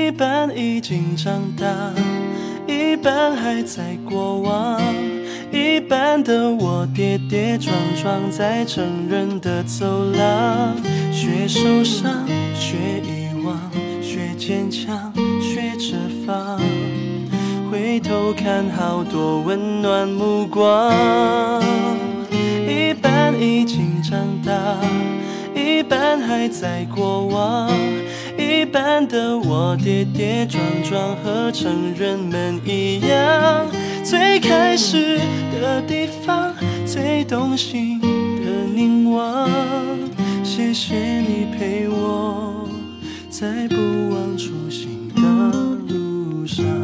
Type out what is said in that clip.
一半已经长大，一半还在过往，一半的我跌跌撞撞在成人的走廊，学受伤，学遗忘，学坚强，学着放，回头看好多温暖目光。一半已经长大，一半还在过往，一半的我跌跌撞撞和成人们一样，最开始的地方，最动心的凝望。谢谢你陪我在不忘初心的路上。